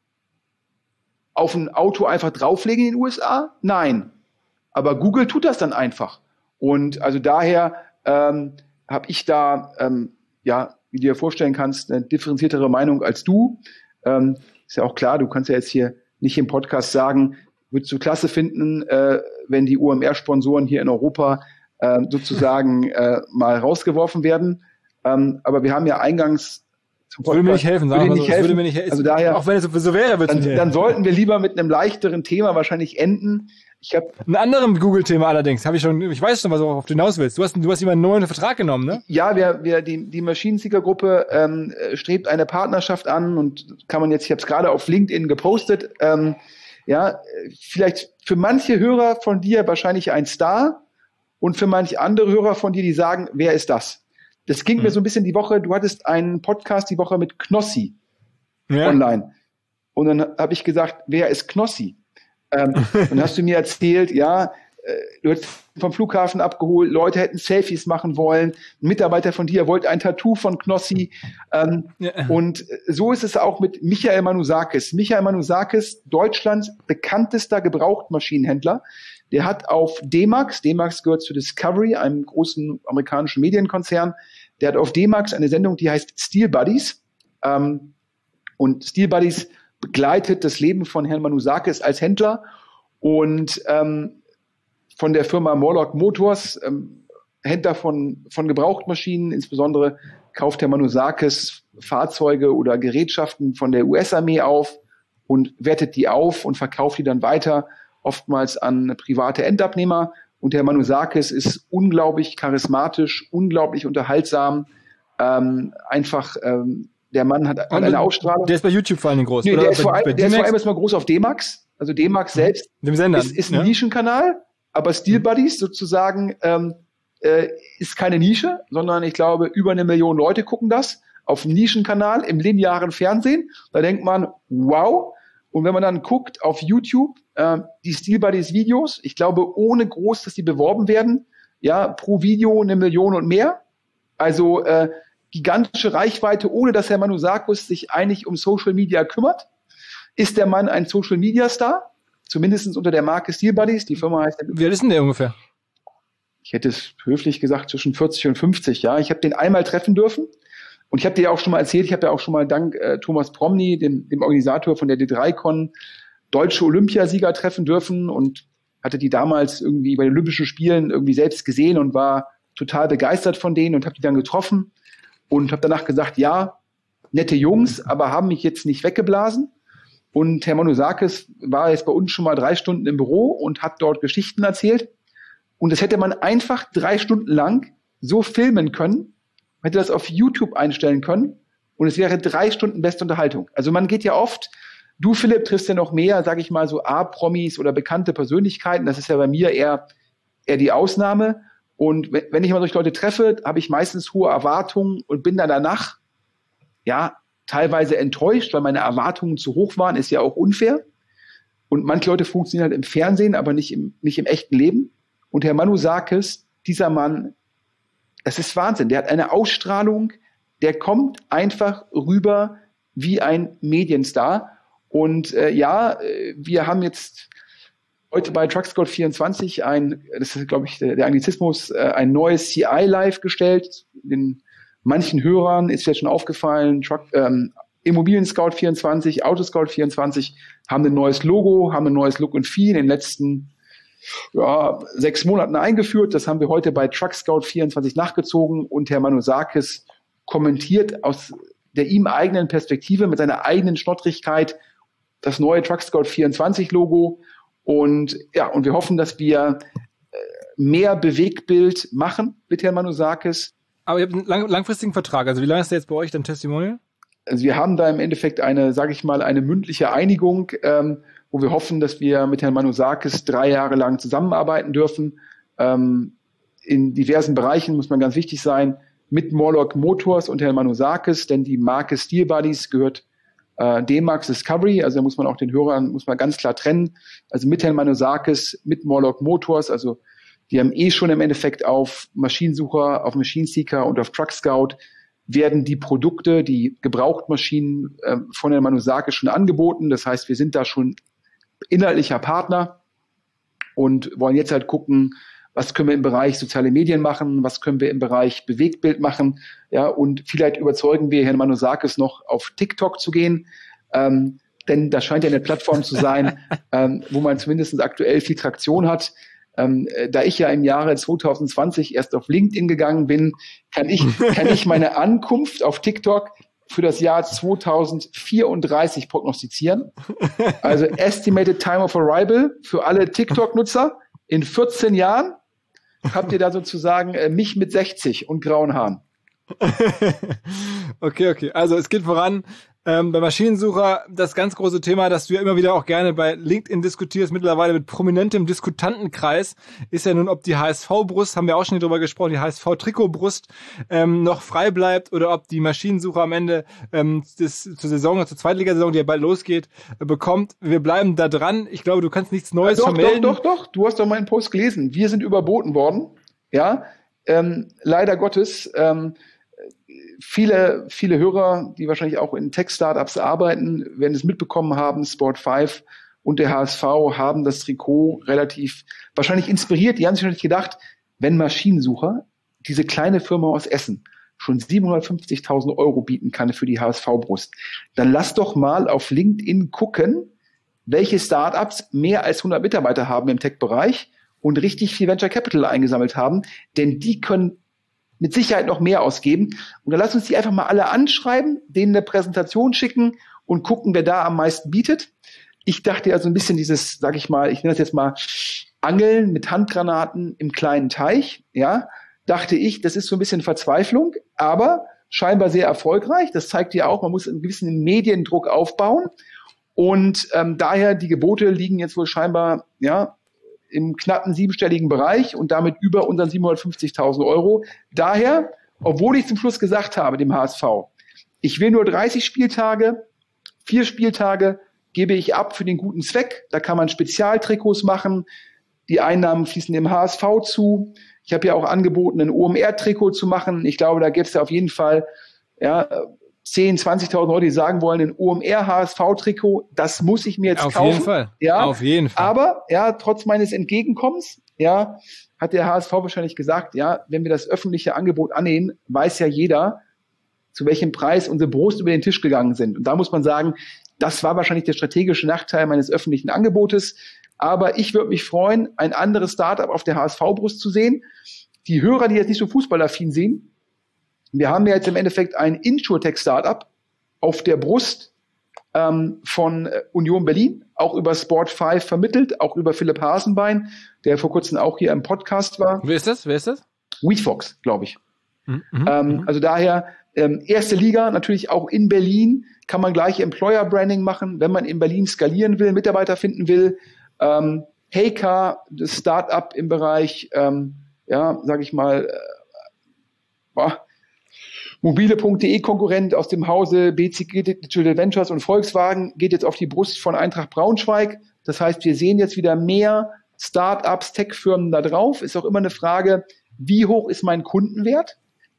auf ein Auto einfach drauflegen in den U S A? Nein. Aber Google tut das dann einfach. Und also daher ähm, habe ich da, ähm, ja, wie du dir vorstellen kannst, eine differenziertere Meinung als du. Ähm, ist ja auch klar, du kannst ja jetzt hier nicht im Podcast sagen, würdest du klasse finden, äh, wenn die O M R-Sponsoren hier in Europa äh, sozusagen äh, mal rausgeworfen werden. Ähm, aber wir haben ja eingangs zum Podcast, würde mir nicht helfen, sagen würde, so, nicht helfen. würde mir nicht helfen. Also daher, auch wenn es so wäre, würde es dann, nicht helfen. Dann sollten wir lieber mit einem leichteren Thema wahrscheinlich enden. Ich habe ein anderes Google-Thema allerdings, habe ich schon, ich weiß schon, was du auf den hinaus willst. Du hast, du hast jemanden neuen Vertrag genommen, ne? Ja, wir, wir, die, die Maschinenseeker-Gruppe ähm, strebt eine Partnerschaft an und kann man jetzt, ich habe es gerade auf LinkedIn gepostet, ähm, ja, vielleicht für manche Hörer von dir wahrscheinlich ein Star und für manche andere Hörer von dir, die sagen, wer ist das? Das ging hm. mir so ein bisschen die Woche, du hattest einen Podcast die Woche mit Knossi ja. online. Und dann habe ich gesagt, wer ist Knossi? ähm, und hast du mir erzählt, ja, äh, du hättest vom Flughafen abgeholt, Leute hätten Selfies machen wollen, ein Mitarbeiter von dir wollte ein Tattoo von Knossi. Ähm, ja. Und so ist es auch mit Michael Manusakis. Michael Manusakis, Deutschlands bekanntester Gebrauchtmaschinenhändler, der hat auf D-Max, D-Max gehört zu Discovery, einem großen amerikanischen Medienkonzern, der hat auf D-Max eine Sendung, die heißt Steel Buddies. Ähm, und Steel Buddies begleitet das Leben von Herrn Manusakis als Händler und ähm, von der Firma Morlock Motors, ähm, Händler von, von Gebrauchtmaschinen, insbesondere kauft Herr Manusakis Fahrzeuge oder Gerätschaften von der U S-Armee auf und wertet die auf und verkauft die dann weiter, oftmals an private Endabnehmer. Und Herr Manusakis ist unglaublich charismatisch, unglaublich unterhaltsam, ähm, einfach ähm, der Mann hat, hat eine Ausstrahlung. Der ist bei YouTube vor allem groß. Nee, oder der ist, bei, vor allem, bei der ist vor allem erstmal groß auf D-Max. Also D-Max selbst Dem Sender, ist, ist ein ja? Nischenkanal, aber Steel Buddies sozusagen ähm, äh, ist keine Nische, sondern ich glaube, über eine Million Leute gucken das auf dem Nischenkanal im linearen Fernsehen. Da denkt man, wow. Und wenn man dann guckt auf YouTube, äh, die Steel Buddies Videos, ich glaube, ohne groß, dass die beworben werden, ja, pro Video eine Million und mehr. Also äh, gigantische Reichweite, ohne dass Herr Manusakis sich eigentlich um Social Media kümmert. Ist der Mann ein Social Media Star? Zumindest unter der Marke Steel Buddies. Die Firma heißt. Wie alt ist denn der ungefähr? Ich hätte es höflich gesagt zwischen vierzig und fünfzig. Ja, ich habe den einmal treffen dürfen. Und ich habe dir ja auch schon mal erzählt, ich habe ja auch schon mal dank äh, Thomas Promny, dem, dem Organisator von der D drei Con, deutsche Olympiasieger treffen dürfen und hatte die damals irgendwie bei den Olympischen Spielen irgendwie selbst gesehen und war total begeistert von denen und habe die dann getroffen. Und habe danach gesagt, ja, nette Jungs, aber haben mich jetzt nicht weggeblasen. Und Herr Manusakis war jetzt bei uns schon mal drei Stunden im Büro und hat dort Geschichten erzählt. Und das hätte man einfach drei Stunden lang so filmen können, hätte das auf YouTube einstellen können und es wäre drei Stunden beste Unterhaltung. Also man geht ja oft, du Philipp triffst ja noch mehr, sage ich mal, so A-Promis oder bekannte Persönlichkeiten. Das ist ja bei mir eher, eher die Ausnahme. Und wenn ich mal solche Leute treffe, habe ich meistens hohe Erwartungen und bin dann danach, ja, teilweise enttäuscht, weil meine Erwartungen zu hoch waren, ist ja auch unfair. Und manche Leute funktionieren halt im Fernsehen, aber nicht im, nicht im echten Leben. Und Herr Manusakis, dieser Mann, das ist Wahnsinn. Der hat eine Ausstrahlung, der kommt einfach rüber wie ein Medienstar. Und äh, ja, wir haben jetzt heute bei Truckscout vierundzwanzig ein, das ist, glaube ich, der, der Anglizismus, äh, ein neues C I live gestellt. Den manchen Hörern ist jetzt schon aufgefallen, Truck, ähm, Immobilien Scout vierundzwanzig, Autoscout vierundzwanzig haben ein neues Logo, haben ein neues Look and Feel in den letzten ja, sechs Monaten eingeführt. Das haben wir heute bei Truckscout vierundzwanzig nachgezogen und Herr Manusakis kommentiert aus der ihm eigenen Perspektive mit seiner eigenen Schnottrigkeit das neue Truckscout vierundzwanzig Logo. Und ja, und wir hoffen, dass wir äh, mehr Bewegtbild machen mit Herrn Manusakis. Aber ihr habt einen lang, langfristigen Vertrag. Also wie lange ist der jetzt bei euch, dein Testimonial? Also wir haben da im Endeffekt eine, sage ich mal, eine mündliche Einigung, ähm, wo wir hoffen, dass wir mit Herrn Manusakis drei Jahre lang zusammenarbeiten dürfen. Ähm, in diversen Bereichen muss man ganz wichtig sein, mit Morlock Motors und Herrn Manusakis, denn die Marke Steel Buddies gehört äh, D-Max Discovery, also da muss man auch den Hörern, muss man ganz klar trennen. Also mit Herrn Manusakis, mit Morlock Motors, also die haben eh schon im Endeffekt auf Maschinensucher, auf Machine Seeker und auf Truck Scout werden die Produkte, die Gebrauchtmaschinen äh, von Herrn Manusakis schon angeboten. Das heißt, wir sind da schon inhaltlicher Partner und wollen jetzt halt gucken, was können wir im Bereich soziale Medien machen, was können wir im Bereich Bewegtbild machen, ja, und vielleicht überzeugen wir Herrn Manusakis noch auf TikTok zu gehen, ähm, denn das scheint ja eine Plattform zu sein, ähm, wo man zumindest aktuell viel Traktion hat. Ähm, da ich ja im Jahre zwanzig zwanzig erst auf LinkedIn gegangen bin, kann ich, kann ich meine Ankunft auf TikTok für das Jahr zwanzig vierunddreißig prognostizieren. Also Estimated Time of Arrival für alle TikTok-Nutzer in vierzehn Jahren habt ihr da sozusagen äh, mich mit sechzig und grauen Haaren. Okay, okay. Also es geht voran. Ähm, bei Maschinensucher das ganz große Thema, das du ja immer wieder auch gerne bei LinkedIn diskutierst, mittlerweile mit prominentem Diskutantenkreis, ist ja nun, ob die H S V-Brust, haben wir auch schon drüber gesprochen, die H S V-Trikotbrust ähm, noch frei bleibt oder ob die Maschinensucher am Ende ähm, des, zur Saison, zur Zweitligasaison, die ja bald losgeht, äh, bekommt. Wir bleiben da dran. Ich glaube, du kannst nichts Neues doch, vermelden. Doch, doch, doch. Du hast doch meinen Post gelesen. Wir sind überboten worden. Ja, ähm, leider Gottes. Ähm, Viele, viele Hörer, die wahrscheinlich auch in Tech-Startups arbeiten, werden es mitbekommen haben, Sport fünf und der H S V haben das Trikot relativ wahrscheinlich inspiriert. Die haben sich wahrscheinlich gedacht, wenn Maschinensucher, diese kleine Firma aus Essen, schon siebenhundertfünfzigtausend Euro bieten kann für die H S V-Brust, dann lass doch mal auf LinkedIn gucken, welche Startups mehr als hundert Mitarbeiter haben im Tech-Bereich und richtig viel Venture Capital eingesammelt haben, denn die können mit Sicherheit noch mehr ausgeben. Und dann lass uns die einfach mal alle anschreiben, denen eine Präsentation schicken und gucken, wer da am meisten bietet. Ich dachte ja so ein bisschen dieses, sag ich mal, ich nenne das jetzt mal Angeln mit Handgranaten im kleinen Teich, ja, dachte ich, das ist so ein bisschen Verzweiflung, aber scheinbar sehr erfolgreich. Das zeigt ja auch, man muss einen gewissen Mediendruck aufbauen. Und ähm, daher, die Gebote liegen jetzt wohl scheinbar, ja, im knappen siebenstelligen Bereich und damit über unseren siebenhundertfünfzigtausend Euro. Daher, obwohl ich zum Schluss gesagt habe, dem H S V, ich will nur dreißig Spieltage, vier Spieltage gebe ich ab für den guten Zweck. Da kann man Spezialtrikots machen. Die Einnahmen fließen dem H S V zu. Ich habe ja auch angeboten, ein O M R-Trikot zu machen. Ich glaube, da gibt es ja auf jeden Fall ja, zehntausend, zwanzigtausend Leute, die sagen wollen, ein O M R-H S V-Trikot, das muss ich mir jetzt auf kaufen. Auf jeden Fall. Ja, auf jeden Fall. Aber ja, trotz meines Entgegenkommens, ja, hat der H S V wahrscheinlich gesagt, ja, wenn wir das öffentliche Angebot annehmen, weiß ja jeder, zu welchem Preis unsere Brust über den Tisch gegangen sind. Und da muss man sagen, das war wahrscheinlich der strategische Nachteil meines öffentlichen Angebotes. Aber ich würde mich freuen, ein anderes Startup auf der H S V-Brust zu sehen. Die Hörer, die jetzt nicht so fußballaffin sind, wir haben ja jetzt im Endeffekt ein Insurtech-Startup auf der Brust ähm, von Union Berlin, auch über Sport fünf vermittelt, auch über Philipp Hasenbein, der vor kurzem auch hier im Podcast war. Wer ist das? Wer ist das? WeFox, glaube ich. Mhm, ähm, mhm. Also daher, ähm, erste Liga, natürlich auch in Berlin, kann man gleich Employer-Branding machen, wenn man in Berlin skalieren will, Mitarbeiter finden will. Ähm, Heycar, das Startup im Bereich, ähm, ja, sage ich mal, äh, boah, mobile Punkt de Konkurrent aus dem Hause B C G Digital Ventures und Volkswagen geht jetzt auf die Brust von Eintracht Braunschweig. Das heißt, wir sehen jetzt wieder mehr Startups, Tech-Firmen da drauf. Ist auch immer eine Frage, wie hoch ist mein Kundenwert?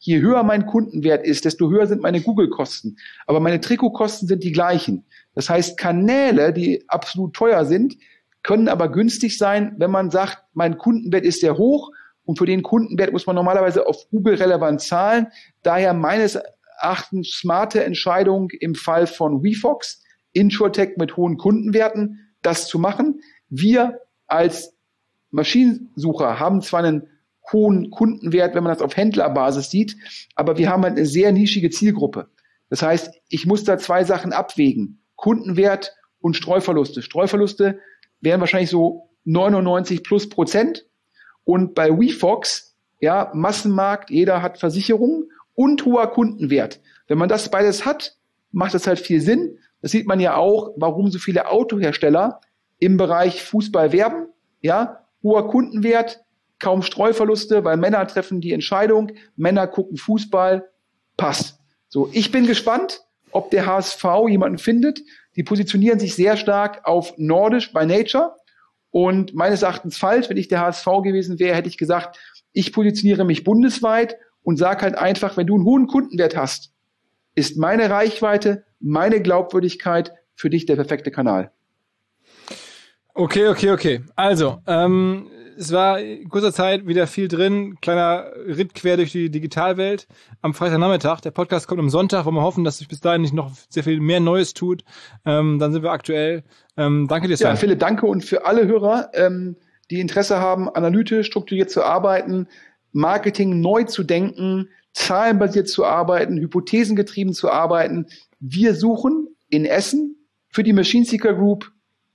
je höher mein Kundenwert ist, desto höher sind meine Google-Kosten. Aber meine Trikotkosten sind die gleichen. Das heißt, Kanäle, die absolut teuer sind, können aber günstig sein, wenn man sagt, mein Kundenwert ist sehr hoch und für den Kundenwert muss man normalerweise auf Google relevant zahlen. Daher meines Erachtens smarte Entscheidung im Fall von WeFox, Insurtech mit hohen Kundenwerten, das zu machen. Wir als Maschinensucher haben zwar einen hohen Kundenwert, wenn man das auf Händlerbasis sieht, aber wir haben halt eine sehr nischige Zielgruppe. Das heißt, ich muss da zwei Sachen abwägen. Kundenwert und Streuverluste. Streuverluste wären wahrscheinlich so neunundneunzig plus Prozent. Und bei WeFox, ja, Massenmarkt, jeder hat Versicherungen und hoher Kundenwert. Wenn man das beides hat, macht das halt viel Sinn. Das sieht man ja auch, warum so viele Autohersteller im Bereich Fußball werben. Ja, hoher Kundenwert, kaum Streuverluste, weil Männer treffen die Entscheidung, Männer gucken Fußball, passt. So, ich bin gespannt, ob der H S V jemanden findet. Die positionieren sich sehr stark auf Nordisch by Nature und meines Erachtens falsch. Wenn ich der H S V gewesen wäre, hätte ich gesagt, ich positioniere mich bundesweit und sage halt einfach, wenn du einen hohen Kundenwert hast, ist meine Reichweite, meine Glaubwürdigkeit für dich der perfekte Kanal. Okay, okay, okay. Also, ähm, es war in kurzer Zeit wieder viel drin. Kleiner Ritt quer durch die Digitalwelt am Freitagnachmittag. Der Podcast kommt am Sonntag, wo wir hoffen, dass sich bis dahin nicht noch sehr viel mehr Neues tut. Ähm, dann sind wir aktuell. Ähm, danke dir, Sven. Ja, Philipp, danke. Und für alle Hörer, ähm, die Interesse haben, analytisch, strukturiert zu arbeiten, Marketing neu zu denken, zahlenbasiert zu arbeiten, hypothesengetrieben zu arbeiten. Wir suchen in Essen für die Machine Seeker Group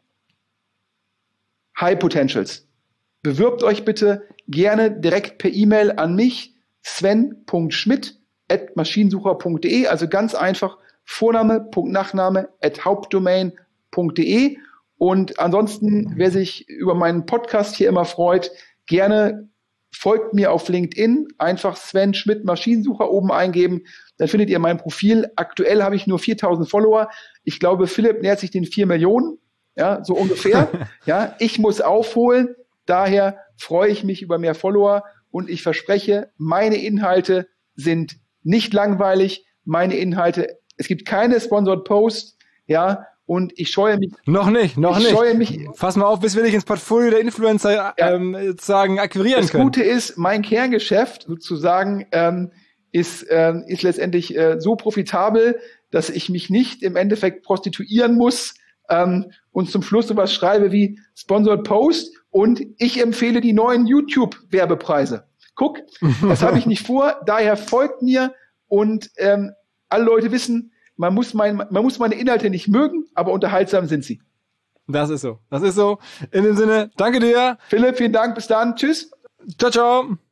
High Potentials. Bewirbt euch bitte gerne direkt per E-Mail an mich, sven punkt schmidt at maschinensucher punkt de, also ganz einfach Vorname, Punkt, Nachname at hauptdomain punkt de. Und ansonsten, wer sich über meinen Podcast hier immer freut, gerne folgt mir auf LinkedIn, einfach Sven Schmidt Maschinensucher oben eingeben, dann findet ihr mein Profil. Aktuell habe ich nur viertausend Follower. Ich glaube, Philipp nähert sich den vier Millionen, ja, so ungefähr. Ja, ich muss aufholen. Daher freue ich mich über mehr Follower und ich verspreche, meine Inhalte sind nicht langweilig. Meine Inhalte, es gibt keine Sponsored Posts, ja, und ich scheue mich. Noch nicht, noch ich nicht. Scheue mich, Fass mal auf, bis wir dich ins Portfolio der Influencer ja, ähm, sozusagen akquirieren das können. Das Gute ist, mein Kerngeschäft sozusagen ähm, ist, ähm, ist letztendlich äh, so profitabel, dass ich mich nicht im Endeffekt prostituieren muss ähm, und zum Schluss sowas schreibe wie Sponsored Post und ich empfehle die neuen YouTube-Werbepreise. Guck, das habe ich nicht vor, daher folgt mir und ähm, alle Leute wissen, man muss, mein, man muss meine Inhalte nicht mögen, aber unterhaltsam sind sie. Das ist so, das ist so. In dem Sinne, danke dir. Philipp, vielen Dank, bis dann, tschüss. Ciao, ciao.